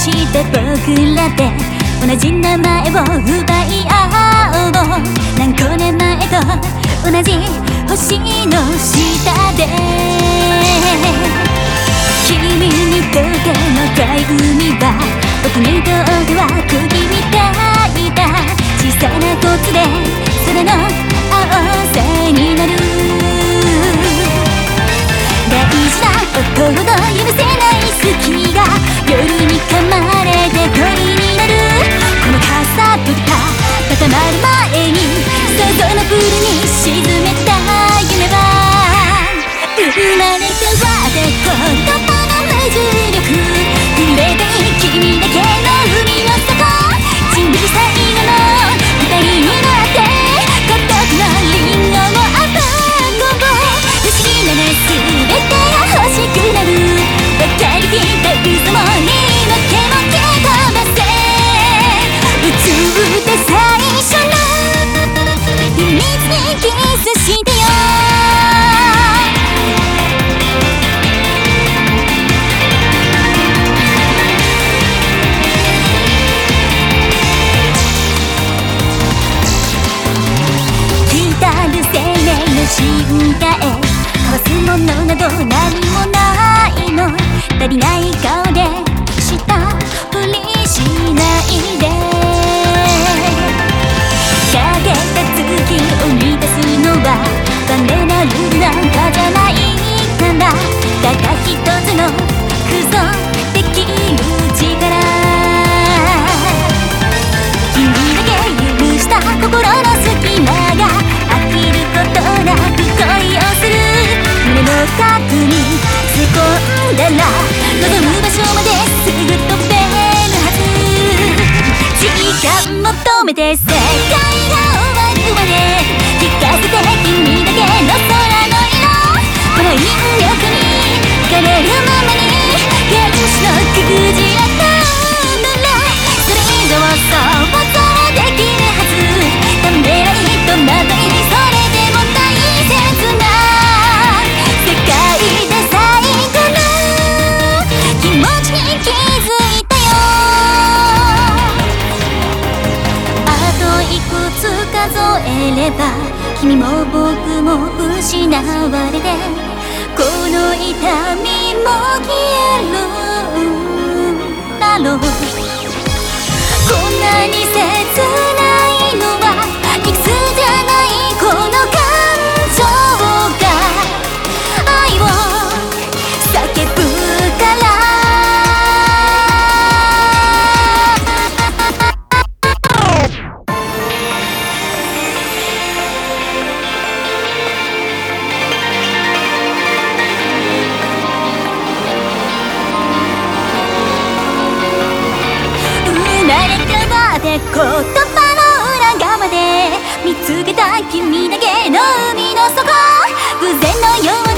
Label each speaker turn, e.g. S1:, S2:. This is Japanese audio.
S1: して僕らで同じ名前を奪い合おう。何光年前と同じ星の下で君にとっての深い海は僕にとっては釘みたいだ。小さなコツで空の青さになる。大事なことほど許せない好きが夜に噛まれて鳥になる。このかさぶた固まる前に想像のプールに沈めた夢は生まれ変わって言葉の無重力触れて君だけの海の底人類最後の二人になって孤独なリンゴを運ぼう。不思議なね全てが欲しくなる。分かりきった嘘もにも手も蹴飛ばせ宇宙で最初の秘密にキスしてよ。進化へ交わすものなど何もないの。足りない顔でしたふりしないでかけた月を満たすのは残念なルールなんかじゃないから。ただ一つの空想できる力君だけ許した心の隙間が飽きることなく恋をする。胸の核に吸い込んだら望む場所まですぐ飛べるはず。時間求めて世界が終わるまで聞かせて君だけの空の色。この引力に惹かれるままに原始のくじら飛んだらそれ以上想像できるはず。ためらいとまといそれでも大切な世界で最後の気持ちに気づいたよ。あといくつ数えれば君も僕も失われてこの痛みも消えるだろう。こんなに切ないのは理屈じゃないこの感情が愛を叫ぶから生まれ変わって言葉の裏側で見つけた君だけの海の底偶然のよう